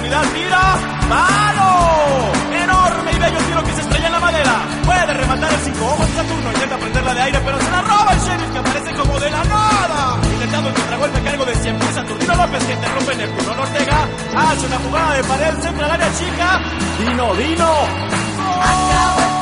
profundidad, tira, ¡palo! Enorme y bello tiro que se estrella en la madera. Puede rematar el 5 ojos de Saturno, intenta prenderla de aire, pero se la roba el sheriff, que aparece como de la nada. Intentando el contragolpe a cargo de 100 pies Saturnino López, que interrumpe Neptuno Ortega. Hace una jugada de pared, centra al área chica. Dino. Acaba